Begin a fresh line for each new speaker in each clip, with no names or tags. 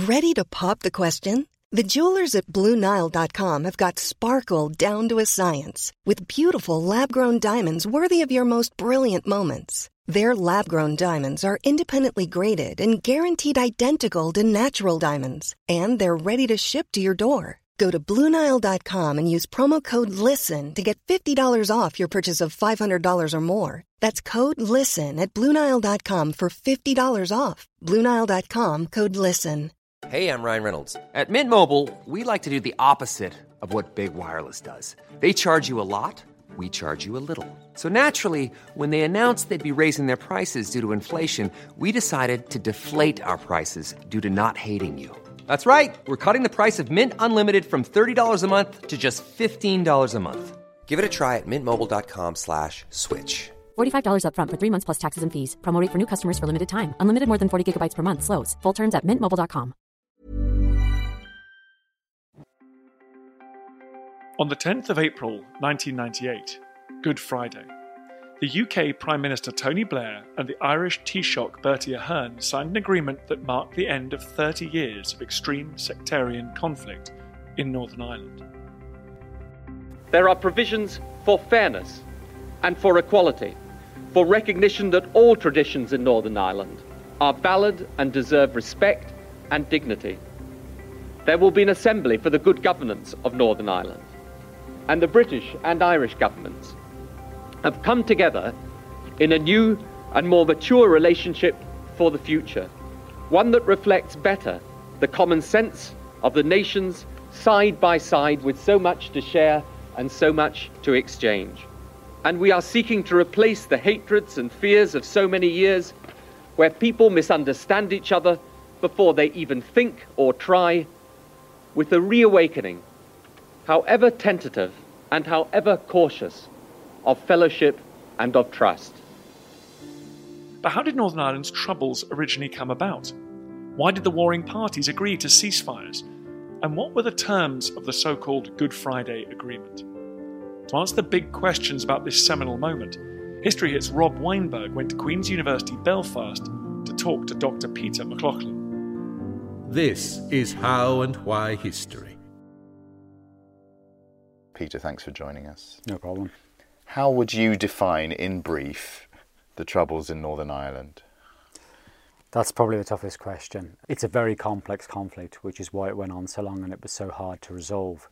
Ready to pop the question? The jewelers at BlueNile.com have got sparkle down to a science with beautiful lab-grown diamonds worthy of your most brilliant moments. Their lab-grown diamonds are independently graded and guaranteed identical to natural diamonds, and they're ready to ship to your door. Go to BlueNile.com and use promo code LISTEN to get $50 off your purchase of $500 or more. That's code LISTEN at BlueNile.com for $50 off. BlueNile.com, code LISTEN.
Hey, I'm Ryan Reynolds. At Mint Mobile, we like to do the opposite of what Big Wireless does. They charge you a lot, we charge you a little. So naturally, when they announced they'd be raising their prices due to inflation, we decided to deflate our prices due to not hating you. That's right. We're cutting the price of Mint Unlimited from $30 a month to just $15 a month. Give it a try at mintmobile.com/switch.
$45 up front for 3 months plus taxes and fees. Promo rate for new customers for limited time. Unlimited more than 40 gigabytes per month. Slows full terms at mintmobile.com.
On the 10th of April 1998, Good Friday, the UK Prime Minister Tony Blair and the Irish Taoiseach Bertie Ahern signed an agreement that marked the end of 30 years of extreme sectarian conflict in Northern Ireland.
There are provisions for fairness and for equality, for recognition that all traditions in Northern Ireland are valid and deserve respect and dignity. There will be an assembly for the good governance of Northern Ireland, and the British and Irish governments have come together in a new and more mature relationship for the future, one that reflects better the common sense of the nations side by side with so much to share and so much to exchange. And we are seeking to replace the hatreds and fears of so many years where people misunderstand each other before they even think or try, with a reawakening, however tentative and however cautious, of fellowship and of trust.
But how did Northern Ireland's troubles originally come about? Why did the warring parties agree to ceasefires? And what were the terms of the so-called Good Friday Agreement? To answer the big questions about this seminal moment, History Hit's Rob Weinberg went to Queen's University Belfast to talk to Dr. Peter McLaughlin.
This is How and Why History.
Peter, thanks for joining us.
No problem.
How would you define, in brief, the troubles in Northern Ireland?
That's probably the toughest question. It's a very complex conflict, which is why it went on so long and it was so hard to resolve.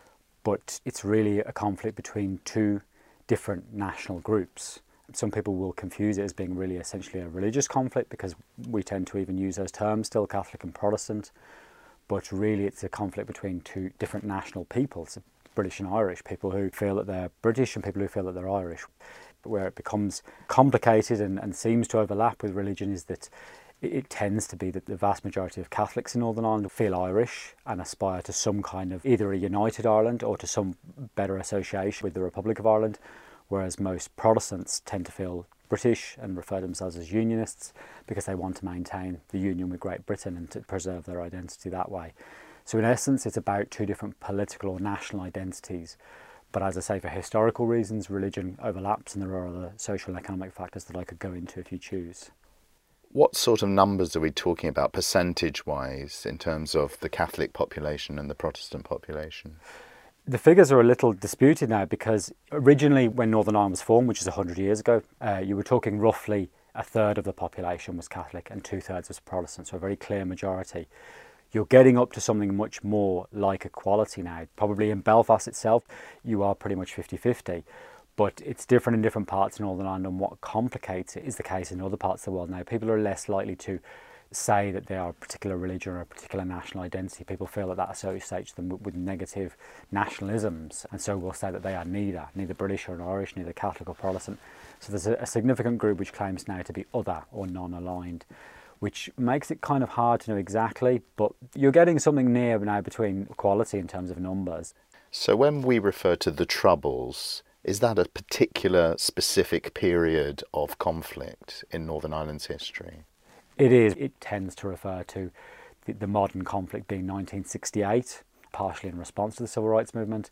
But it's really a conflict between two different national groups. Some people will confuse it as being really essentially a religious conflict because we tend to even use those terms still, Catholic and Protestant. But really it's a conflict between two different national peoples, British and Irish, people who feel that they're British and people who feel that they're Irish. But where it becomes complicated and seems to overlap with religion is that it tends to be that the vast majority of Catholics in Northern Ireland feel Irish and aspire to some kind of either a united Ireland or to some better association with the Republic of Ireland, whereas most Protestants tend to feel British and refer themselves as Unionists because they want to maintain the union with Great Britain and to preserve their identity that way. So in essence, it's about two different political or national identities. But as I say, for historical reasons, religion overlaps and there are other social and economic factors that I could go into if you choose.
What sort of numbers are we talking about, percentage-wise, in terms of the Catholic population and the Protestant population?
The figures are a little disputed now because originally when Northern Ireland was formed, which is 100 years ago, you were talking roughly a third of the population was Catholic and 2/3 was Protestant, so a very clear majority. You're getting up to something much more like equality now. Probably in Belfast itself, you are pretty much 50-50. But it's different in different parts of Northern Ireland, and what complicates it is the case in other parts of the world. Now, people are less likely to say that they are a particular religion or a particular national identity. People feel that associates them with negative nationalisms, and so will say that they are neither British or Irish, neither Catholic or Protestant. So there's a significant group which claims now to be other or non-aligned, which makes it kind of hard to know exactly, but you're getting something near now between equality in terms of numbers.
So when we refer to the Troubles, is that a particular specific period of conflict in Northern Ireland's history?
It is. It tends to refer to the modern conflict being 1968, partially in response to the Civil Rights Movement,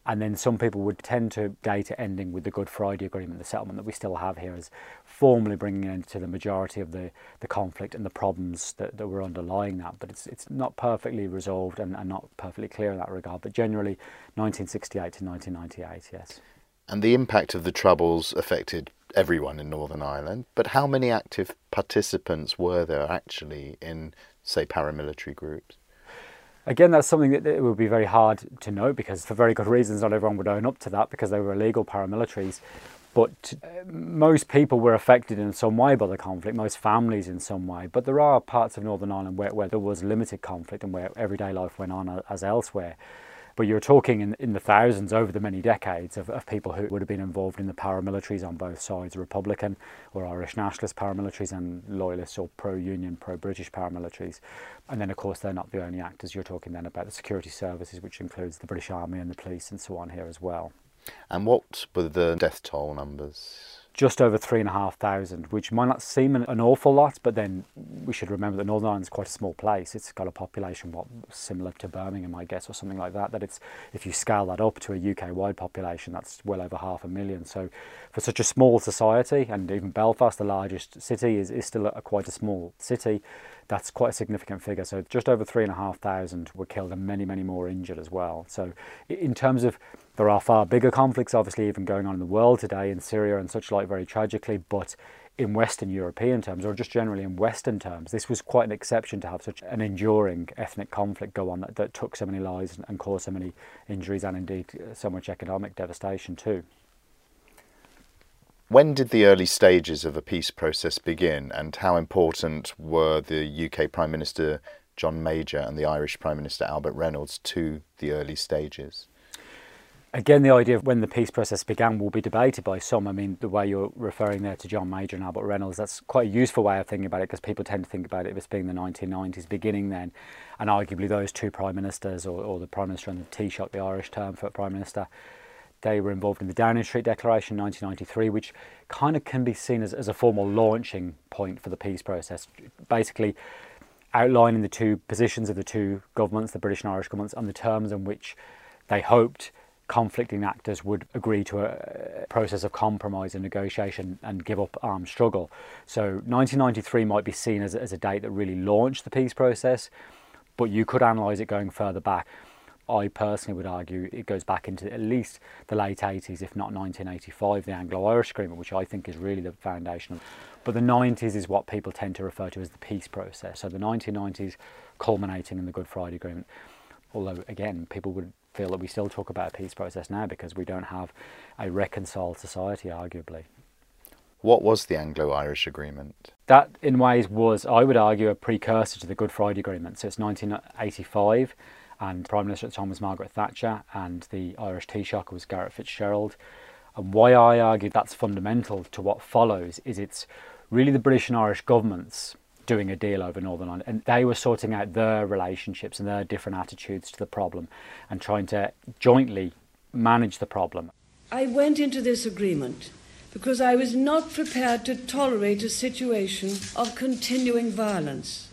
And then some people would tend to date it ending with the Good Friday Agreement, the settlement that we still have here, as formally bringing an end to the majority of the conflict and the problems that were underlying that. But it's not perfectly resolved and not perfectly clear in that regard. But generally 1968 to 1998, yes.
And the impact of the Troubles affected everyone in Northern Ireland. But how many active participants were there actually in, say, paramilitary groups?
Again, that's something that it would be very hard to know, because for very good reasons not everyone would own up to that, because they were illegal paramilitaries. But most people were affected in some way by the conflict, most families in some way. But there are parts of Northern Ireland where there was limited conflict and where everyday life went on as elsewhere. But you're talking in the thousands over the many decades of people who would have been involved in the paramilitaries on both sides, Republican or Irish nationalist paramilitaries and loyalist or pro-Union, pro-British paramilitaries. And then, of course, they're not the only actors. You're talking then about the security services, which includes the British Army and the police and so on here as well.
And what were the death toll numbers?
Just over 3,500, which might not seem an awful lot, but then we should remember that Northern Ireland is quite a small place. It's got a population similar to Birmingham, I guess, or something like that. That it's, if you scale that up to a UK-wide population, that's well over 500,000. So for such a small society, and even Belfast, the largest city, is still quite a small city, that's quite a significant figure. So just over 3,500 were killed and many, many more injured as well. So in terms of, there are far bigger conflicts, obviously, even going on in the world today, in Syria and such like, very tragically, but in Western European terms, or just generally in Western terms, this was quite an exception to have such an enduring ethnic conflict go on that took so many lives and caused so many injuries and indeed so much economic devastation too.
When did the early stages of a peace process begin, and how important were the UK Prime Minister John Major and the Irish Prime Minister Albert Reynolds to the early stages?
Again, the idea of when the peace process began will be debated by some. I mean, the way you're referring there to John Major and Albert Reynolds, that's quite a useful way of thinking about it, because people tend to think about it as being the 1990s beginning then, and arguably those two Prime Ministers, or the Prime Minister and the Taoiseach, the Irish term for Prime Minister, they were involved in the Downing Street Declaration in 1993, which kind of can be seen as a formal launching point for the peace process, basically outlining the two positions of the two governments, the British and Irish governments, and the terms in which they hoped conflicting actors would agree to a process of compromise and negotiation and give up armed struggle. So 1993 might be seen as a date that really launched the peace process, but you could analyse it going further back. I personally would argue it goes back into at least the late 80s, if not 1985, the Anglo-Irish Agreement, which I think is really the foundation. But the 90s is what people tend to refer to as the peace process. So the 1990s culminating in the Good Friday Agreement. Although, again, people would feel that we still talk about a peace process now because we don't have a reconciled society, arguably.
What was the Anglo-Irish Agreement?
That, in ways, was, I would argue, a precursor to the Good Friday Agreement. So it's 1985. And Prime Minister at the time was Margaret Thatcher, and the Irish Taoiseach was Garret FitzGerald. And why I argue that's fundamental to what follows is it's really the British and Irish governments doing a deal over Northern Ireland, and they were sorting out their relationships and their different attitudes to the problem and trying to jointly manage the problem.
I went into this agreement because I was not prepared to tolerate a situation of continuing violence.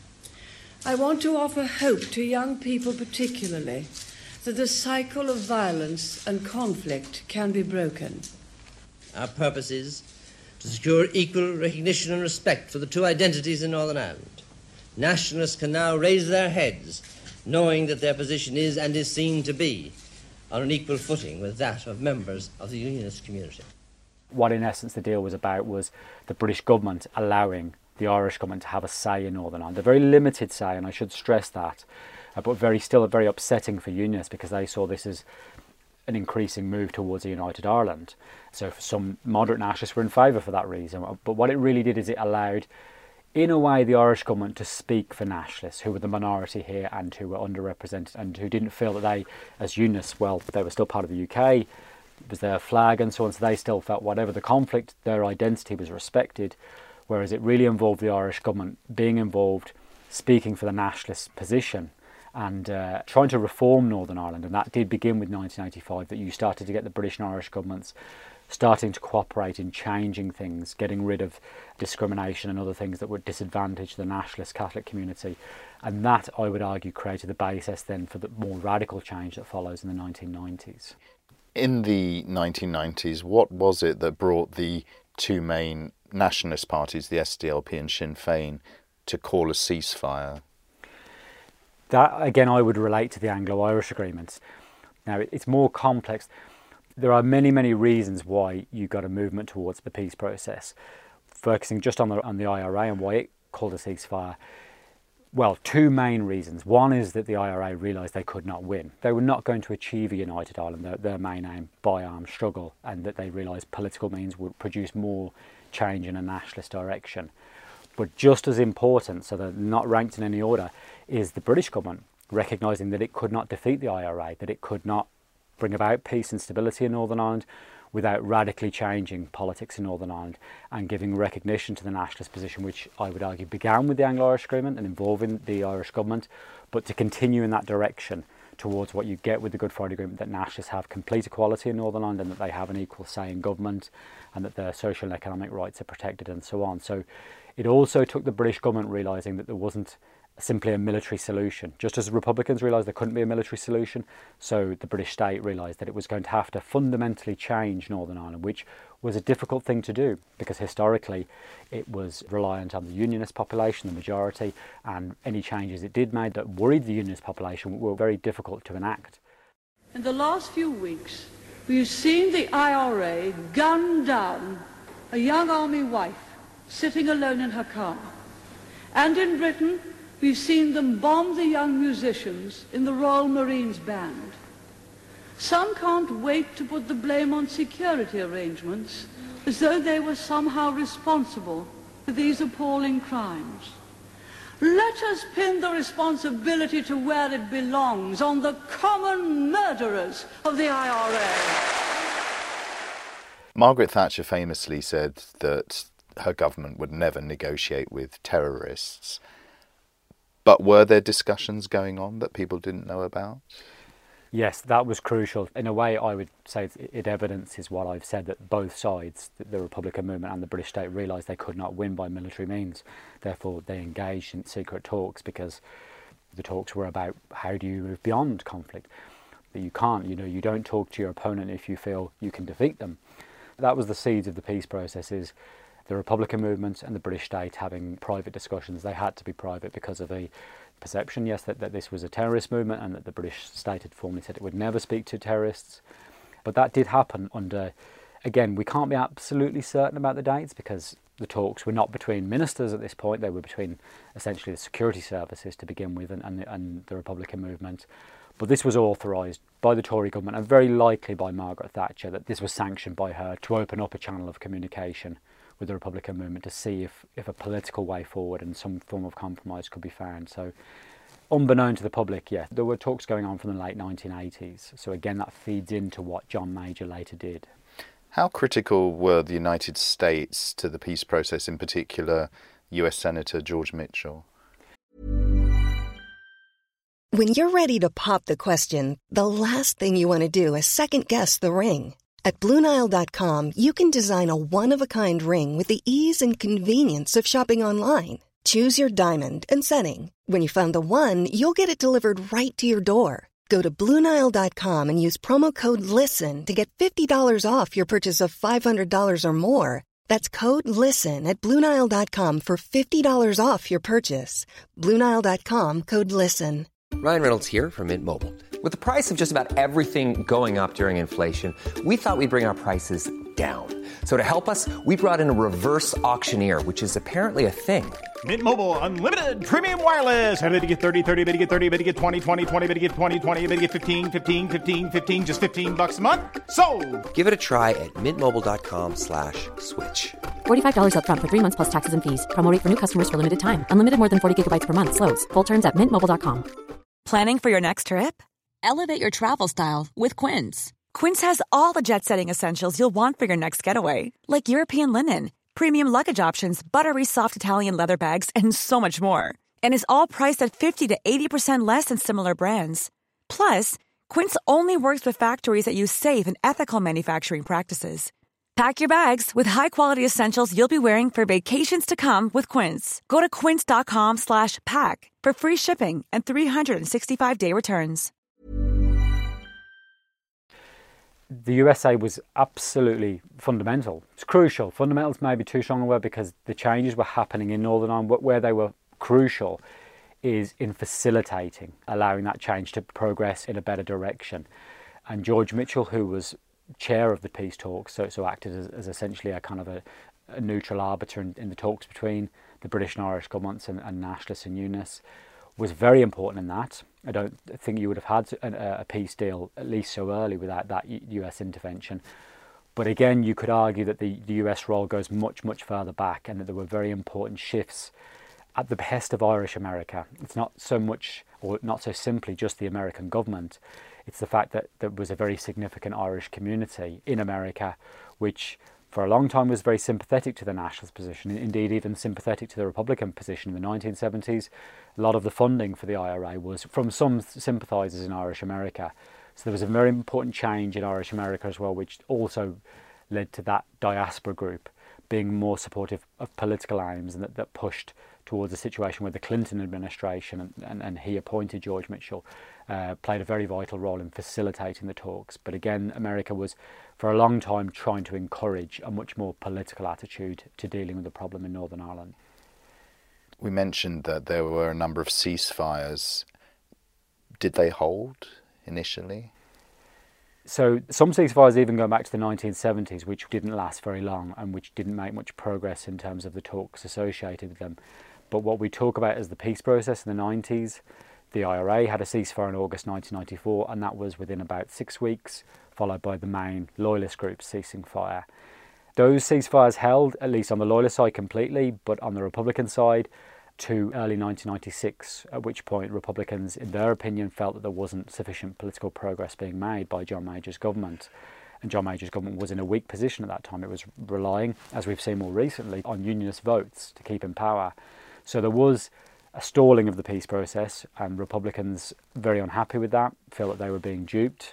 I want to offer hope to young people particularly that the cycle of violence and conflict can be broken.
Our purpose is to secure equal recognition and respect for the two identities in Northern Ireland. Nationalists can now raise their heads, knowing that their position is and is seen to be on an equal footing with that of members of the Unionist community.
What in essence the deal was about was the British government allowing the Irish government to have a say in Northern Ireland, a very limited say, and I should stress that, but still very upsetting for Unionists because they saw this as an increasing move towards a united Ireland. So for some moderate nationalists were in favour for that reason, but what it really did is it allowed, in a way, the Irish government to speak for nationalists who were the minority here and who were underrepresented and who didn't feel that they, as Unionists, well, they were still part of the UK, it was their flag and so on, so they still felt whatever the conflict, their identity was respected. Whereas it really involved the Irish government being involved, speaking for the nationalist position and trying to reform Northern Ireland. And that did begin with 1985, that you started to get the British and Irish governments starting to cooperate in changing things, getting rid of discrimination and other things that would disadvantage the nationalist Catholic community. And that, I would argue, created the basis then for the more radical change that follows in the 1990s.
In the 1990s, what was it that brought the two main nationalist parties, the SDLP and Sinn Féin, to call a ceasefire?
That, again, I would relate to the Anglo-Irish agreements. Now, it's more complex. There are many, many reasons why you got a movement towards the peace process. Focusing just on the IRA and why it called a ceasefire, well, two main reasons. One is that the IRA realised they could not win. They were not going to achieve a united Ireland, their main aim, by armed struggle, and that they realised political means would produce more change in a nationalist direction. But just as important, so they're not ranked in any order, is the British government recognising that it could not defeat the IRA, that it could not bring about peace and stability in Northern Ireland without radically changing politics in Northern Ireland and giving recognition to the nationalist position, which I would argue began with the Anglo-Irish Agreement and involving the Irish government, but to continue in that direction towards what you get with the Good Friday Agreement, that nationalists have complete equality in Northern Ireland and that they have an equal say in government and that their social and economic rights are protected and so on. So it also took the British government realising that there wasn't simply a military solution. Just as the Republicans realised there couldn't be a military solution, so the British state realised that it was going to have to fundamentally change Northern Ireland, which was a difficult thing to do because historically it was reliant on the Unionist population, the majority, and any changes it did make that worried the Unionist population were very difficult to enact.
In the last few weeks, we've seen the IRA gun down a young army wife sitting alone in her car. And in Britain, we've seen them bomb the young musicians in the Royal Marines Band. Some can't wait to put the blame on security arrangements as though they were somehow responsible for these appalling crimes. Let us pin the responsibility to where it belongs, on the common murderers of the IRA.
Margaret Thatcher famously said that her government would never negotiate with terrorists. But were there discussions going on that people didn't know about?
Yes, that was crucial. In a way, I would say it evidences what I've said, that both sides, the Republican movement and the British state, realised they could not win by military means. Therefore, they engaged in secret talks because the talks were about how do you move beyond conflict. That you can't, you don't talk to your opponent if you feel you can defeat them. That was the seeds of the peace process, is the Republican movement and the British state having private discussions. They had to be private because of a perception, yes, that this was a terrorist movement and that the British state had formally said it would never speak to terrorists. But that did happen under, again, we can't be absolutely certain about the dates because the talks were not between ministers at this point. They were between essentially the security services to begin with and the Republican movement. But this was authorised by the Tory government and very likely by Margaret Thatcher, that this was sanctioned by her to open up a channel of communication with the Republican movement to see if a political way forward and some form of compromise could be found. So unbeknown to the public, yeah, there were talks going on from the late 1980s. So again, that feeds into what John Major later did.
How critical were the United States to the peace process, in particular US Senator George Mitchell?
When you're ready to pop the question, the last thing you want to do is second-guess the ring. At BlueNile.com, you can design a one-of-a-kind ring with the ease and convenience of shopping online. Choose your diamond and setting. When you find the one, you'll get it delivered right to your door. Go to BlueNile.com and use promo code LISTEN to get $50 off your purchase of $500 or more. That's code LISTEN at BlueNile.com for $50 off your purchase. BlueNile.com, code LISTEN.
Ryan Reynolds here from Mint Mobile. With the price of just about everything going up during inflation, we thought we'd bring our prices down. So to help us, we brought in a reverse auctioneer, which is apparently a thing.
Mint Mobile Unlimited Premium Wireless. How to get 30, 30, bit to get 30, bit to get 20, 20, 20, bit to get 20, 20, bit to get 15, 15, 15, 15, just $15 a month? Sold!
Give it a try at mintmobile.com/switch.
$45 up front for 3 months plus taxes and fees. Promo rate for new customers for limited time. Unlimited more than 40 gigabytes per month. Slows full terms at mintmobile.com.
Planning for your next trip? Elevate your travel style with Quince. Quince has all the jet-setting essentials you'll want for your next getaway, like European linen, premium luggage options, buttery soft Italian leather bags, and so much more. And is all priced at 50 to 80% less than similar brands. Plus, Quince only works with factories that use safe and ethical manufacturing practices. Pack your bags with high-quality essentials you'll be wearing for vacations to come with Quince. Go to quince.com/pack for free shipping and 365-day returns.
The USA was absolutely fundamental. It's crucial. Fundamental's maybe too strong a word, because the changes were happening in Northern Ireland. Where they were crucial is in facilitating, allowing that change to progress in a better direction. And George Mitchell, who was chair of the peace talks, so acted as essentially a kind of a neutral arbiter in the talks between the British and Irish governments and nationalists and unionists, was very important in that. I don't think you would have had a peace deal, at least so early, without that US intervention. But again, you could argue that the US role goes much, much further back, and that there were very important shifts at the behest of Irish America. It's not so much, or not so simply, just the American government. It's the fact that there was a very significant Irish community in America, which for a long time was very sympathetic to the nationalist position, indeed even sympathetic to the Republican position in the 1970s. A lot of the funding for the IRA was from some sympathisers in Irish America. So there was a very important change in Irish America as well, which also led to that diaspora group being more supportive of political aims, and that pushed towards a situation where the Clinton administration, and he appointed George Mitchell, played a very vital role in facilitating the talks. But again, America was for a long time trying to encourage a much more political attitude to dealing with the problem in Northern Ireland.
We mentioned that there were a number of ceasefires. Did they hold initially?
So some ceasefires even going back to the 1970s, which didn't last very long and which didn't make much progress in terms of the talks associated with them. But what we talk about as the peace process in the 90s, the IRA had a ceasefire in August 1994, and that was within about 6 weeks, followed by the main loyalist groups ceasing fire. Those ceasefires held, at least on the loyalist side, completely, but on the Republican side, to early 1996, at which point Republicans, in their opinion, felt that there wasn't sufficient political progress being made by John Major's government. And John Major's government was in a weak position at that time. It was relying, as we've seen more recently, on unionist votes to keep in power. So there was a stalling of the peace process, and Republicans, very unhappy with that, feel that they were being duped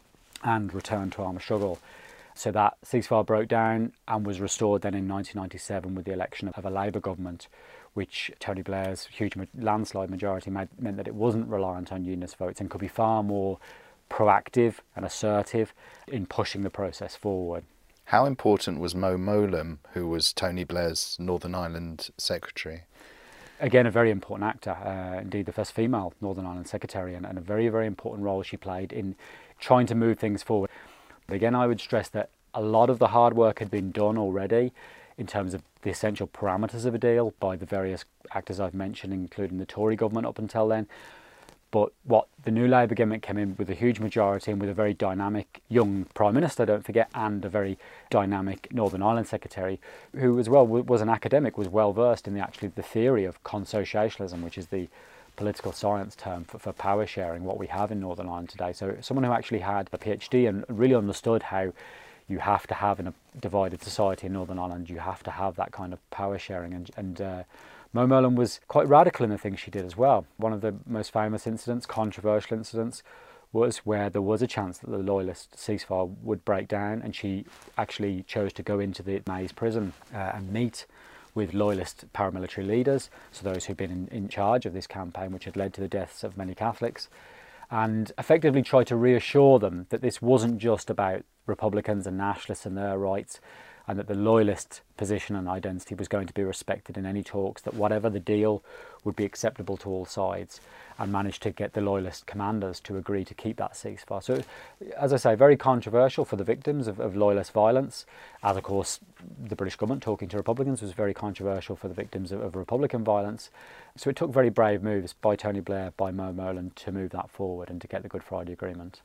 and returned to armed struggle. So that ceasefire broke down and was restored then in 1997 with the election of a Labour government, which Tony Blair's huge landslide majority meant that it wasn't reliant on unionist votes and could be far more proactive and assertive in pushing the process forward.
How important was Mo Mowlam, who was Tony Blair's Northern Ireland secretary?
Again, a very important actor, indeed the first female Northern Ireland secretary, and a very, very important role she played in trying to move things forward. But again, I would stress that a lot of the hard work had been done already in terms of the essential parameters of a deal by the various actors I've mentioned, including the Tory government up until then. But what the new Labour government came in with a huge majority and with a very dynamic young Prime Minister, don't forget, and a very dynamic Northern Ireland Secretary, who as well was an academic, was well versed in the theory of consocialism, which is the political science term for power sharing, what we have in Northern Ireland today. So someone who actually had a PhD and really understood how you have to have in a divided society in Northern Ireland, you have to have that kind of power sharing. And Mo Mowlam was quite radical in the things she did as well. One of the most famous incidents, controversial incidents, was where there was a chance that the loyalist ceasefire would break down, and she actually chose to go into the Maze prison and meet with loyalist paramilitary leaders, so those who'd been in charge of this campaign, which had led to the deaths of many Catholics, and effectively try to reassure them that this wasn't just about Republicans and nationalists and their rights, and that the loyalist position and identity was going to be respected in any talks, that whatever the deal would be acceptable to all sides, and managed to get the loyalist commanders to agree to keep that ceasefire. So, as I say, very controversial for the victims of loyalist violence, as of course the British government talking to Republicans was very controversial for the victims of Republican violence. So it took very brave moves by Tony Blair, by Mo Mowlam, to move that forward and to get the Good Friday Agreement.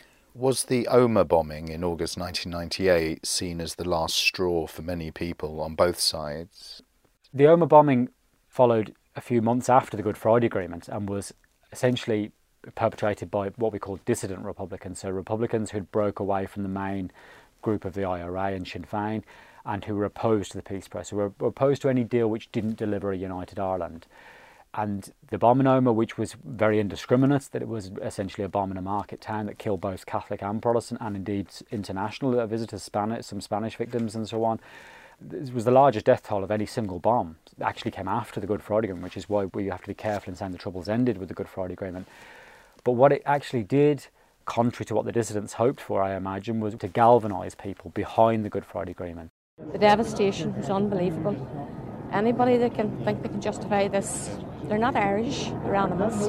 Was the Omagh bombing in August 1998 seen as the last straw for many people on both sides?
The Omagh bombing followed a few months after the Good Friday Agreement and was essentially perpetrated by what we call dissident Republicans, so Republicans who'd broke away from the main group of the IRA and Sinn Féin, and who were opposed to the peace process, who were opposed to any deal which didn't deliver a united Ireland. And the bomb in Omagh, which was very indiscriminate, that it was essentially a bomb in a market town that killed both Catholic and Protestant, and indeed international visitors, some Spanish victims and so on. It was the largest death toll of any single bomb. It actually came after the Good Friday Agreement, which is why we have to be careful in saying the Troubles ended with the Good Friday Agreement. But what it actually did contrary to what the dissidents hoped for, I imagine, was to galvanise people behind the Good Friday Agreement.
The devastation was unbelievable. Anybody that can think they can justify this, they're not Irish, they're animals.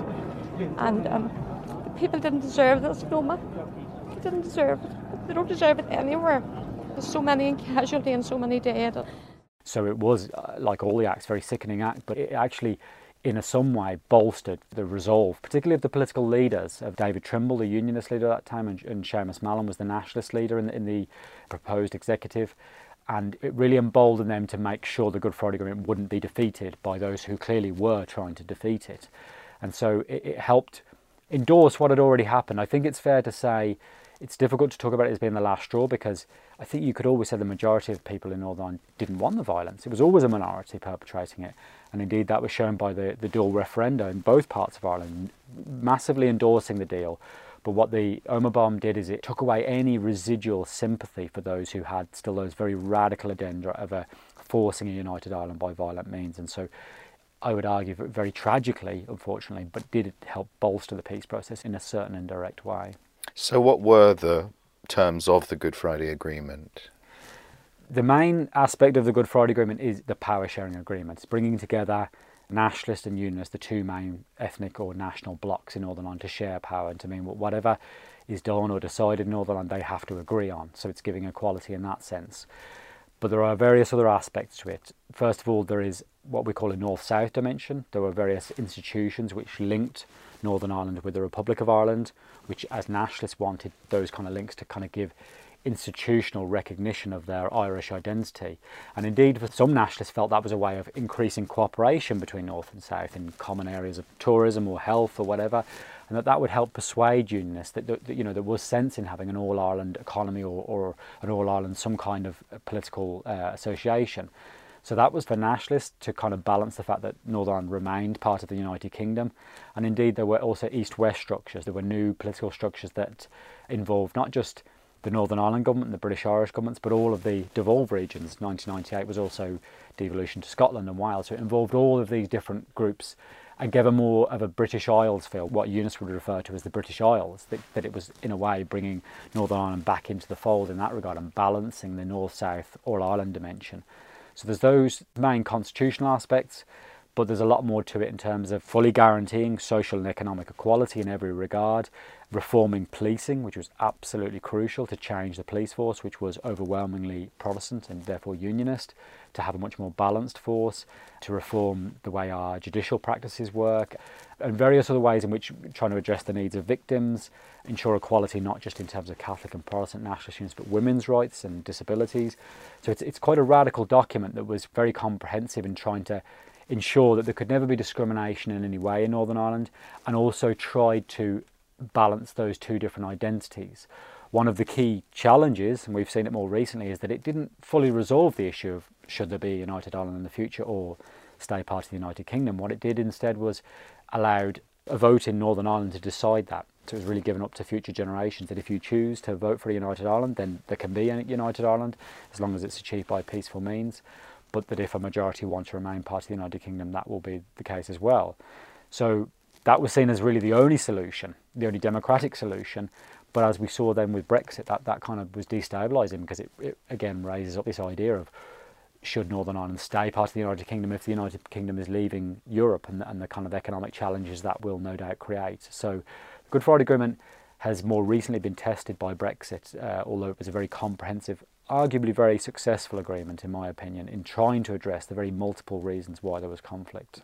And the people didn't deserve this, Noma. They didn't deserve it. They don't deserve it anywhere. There's so many in casualty and so many dead.
So it was, like all the acts, a very sickening act, but it actually, in some way, bolstered the resolve, particularly of the political leaders, of David Trimble, the unionist leader at that time, and Seamus Mallon was the nationalist leader in the proposed executive. And it really emboldened them to make sure the Good Friday Agreement wouldn't be defeated by those who clearly were trying to defeat it. And so it helped endorse what had already happened. I think it's fair to say it's difficult to talk about it as being the last straw, because I think you could always say the majority of people in Northern Ireland didn't want the violence. It was always a minority perpetrating it. And indeed that was shown by the dual referenda in both parts of Ireland, massively endorsing the deal. But what the Omagh bomb did is it took away any residual sympathy for those who had still those very radical agenda of forcing a united Ireland by violent means. And so I would argue very tragically, unfortunately, but did it help bolster the peace process in a certain indirect way.
So what were the terms of the Good Friday Agreement?
The main aspect of the Good Friday Agreement is the power sharing agreement. It's bringing together nationalist and unionist, the two main ethnic or national blocs in Northern Ireland, to share power and to mean whatever is done or decided in Northern Ireland they have to agree on. So it's giving equality in that sense. But there are various other aspects to it. First of all, there is what we call a north-south dimension. There were various institutions which linked Northern Ireland with the Republic of Ireland, which as nationalists wanted those kind of links to kind of give institutional recognition of their Irish identity. And indeed, for some nationalists felt that was a way of increasing cooperation between North and South in common areas of tourism or health or whatever, and that would help persuade unionists that there was sense in having an all-Ireland economy or an all-Ireland some kind of political association. So that was for nationalists to kind of balance the fact that Northern Ireland remained part of the United Kingdom. And indeed, there were also east-west structures. There were new political structures that involved not just the Northern Ireland government and the British Irish governments, but all of the devolved regions. 1998 was also devolution to Scotland and Wales, so it involved all of these different groups and gave a more of a British Isles feel, what unionists would refer to as the British Isles, that it was in a way bringing Northern Ireland back into the fold in that regard and balancing the north-south all-Ireland dimension. So there's those main constitutional aspects, but there's a lot more to it in terms of fully guaranteeing social and economic equality in every regard, reforming policing, which was absolutely crucial to change the police force, which was overwhelmingly Protestant and therefore unionist, to have a much more balanced force, to reform the way our judicial practices work, and various other ways in which trying to address the needs of victims, ensure equality not just in terms of Catholic and Protestant nationalist units, but women's rights and disabilities. So it's quite a radical document that was very comprehensive in trying to ensure that there could never be discrimination in any way in Northern Ireland, and also tried to balance those two different identities. One of the key challenges, and we've seen it more recently, is that it didn't fully resolve the issue of should there be a United Ireland in the future or stay part of the United Kingdom. What it did instead was allowed a vote in Northern Ireland to decide that. So it was really given up to future generations that if you choose to vote for a United Ireland, then there can be a United Ireland as long as it's achieved by peaceful means. But that if a majority want to remain part of the United Kingdom, that will be the case as well. So that was seen as really the only solution, the only democratic solution. But as we saw then with Brexit, that kind of was destabilising, because it again raises up this idea of should Northern Ireland stay part of the United Kingdom if the United Kingdom is leaving Europe, and the kind of economic challenges that will no doubt create. So the Good Friday Agreement has more recently been tested by Brexit, although it was a very comprehensive, arguably very successful agreement, in my opinion, in trying to address the very multiple reasons why there was conflict.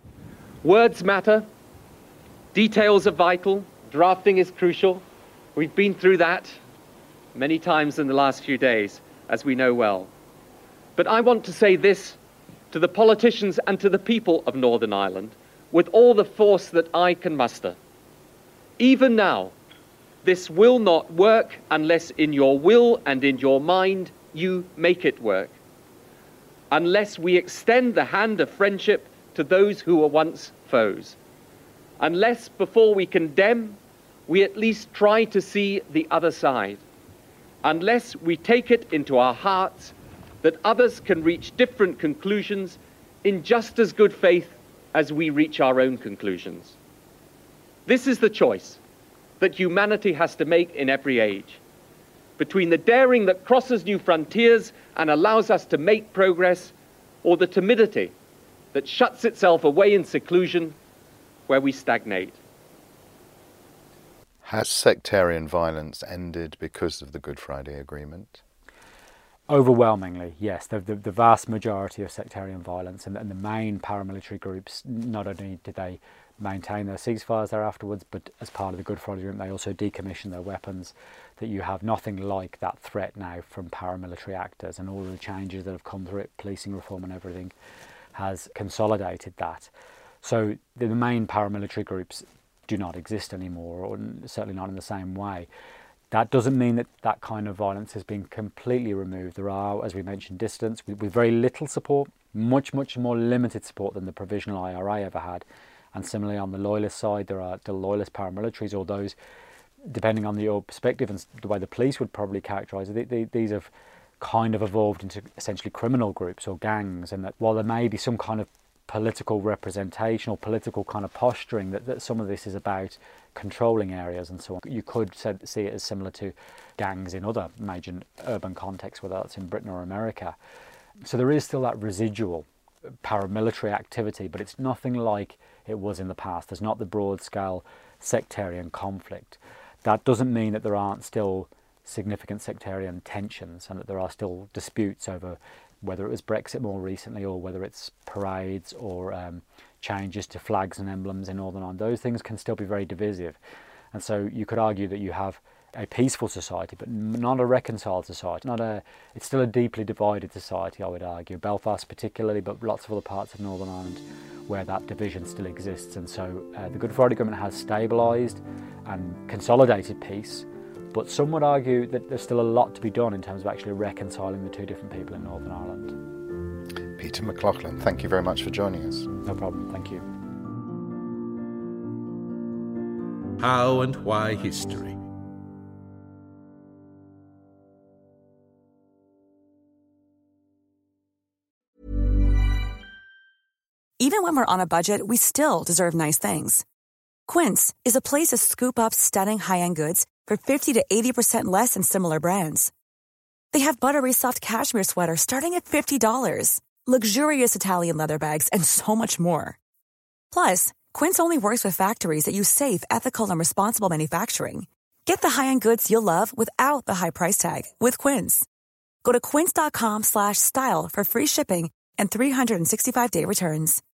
Words matter. Details are vital. Drafting is crucial. We've been through that many times in the last few days, as we know well. But I want to say this to the politicians and to the people of Northern Ireland with all the force that I can muster. Even now, this will not work unless in your will and in your mind you make it work. Unless we extend the hand of friendship to those who were once foes. Unless before we condemn, we at least try to see the other side. Unless we take it into our hearts that others can reach different conclusions in just as good faith as we reach our own conclusions. This is the choice. that humanity has to make in every age, between the daring that crosses new frontiers and allows us to make progress, or the timidity that shuts itself away in seclusion where we stagnate.
Has sectarian violence ended because of the Good Friday Agreement?
Overwhelmingly, yes. The vast majority of sectarian violence and the main paramilitary groups, not only did they maintain their ceasefires there afterwards, but as part of the Good Friday Agreement, they also decommissioned their weapons, that you have nothing like that threat now from paramilitary actors, and all of the changes that have come through it, policing reform and everything, has consolidated that. So the main paramilitary groups do not exist anymore, or certainly not in the same way. That doesn't mean that that kind of violence has been completely removed. There are, as we mentioned, dissidents with very little support, much more limited support than the Provisional IRA ever had. And similarly on the loyalist side, there are the loyalist paramilitaries, or those, depending on your perspective and the way the police would probably characterise it, these have kind of evolved into essentially criminal groups or gangs, and that while there may be some kind of political representation or political kind of posturing, that some of this is about controlling areas and so on. You could see it as similar to gangs in other major urban contexts, whether that's in Britain or America. So there is still that residual paramilitary activity, but it's nothing like it was in the past. There's not the broad-scale sectarian conflict. That doesn't mean that there aren't still significant sectarian tensions and that there are still disputes over whether it was Brexit more recently, or whether it's parades or changes to flags and emblems in Northern Ireland. Those things can still be very divisive. And so you could argue that you have a peaceful society, but not a reconciled society. It's still a deeply divided society, I would argue. Belfast particularly, but lots of other parts of Northern Ireland where that division still exists. And so the Good Friday Agreement has stabilised and consolidated peace, but some would argue that there's still a lot to be done in terms of actually reconciling the two different people in Northern Ireland.
Peter McLaughlin, thank you very much for joining us.
No problem, thank you.
How and Why History.
Even when we're on a budget, we still deserve nice things. Quince is a place to scoop up stunning high-end goods for 50 to 80% less than similar brands. They have buttery soft cashmere sweaters starting at $50, luxurious Italian leather bags, and so much more. Plus, Quince only works with factories that use safe, ethical, and responsible manufacturing. Get the high-end goods you'll love without the high price tag with Quince. Go to quince.com/style for free shipping and 365-day returns.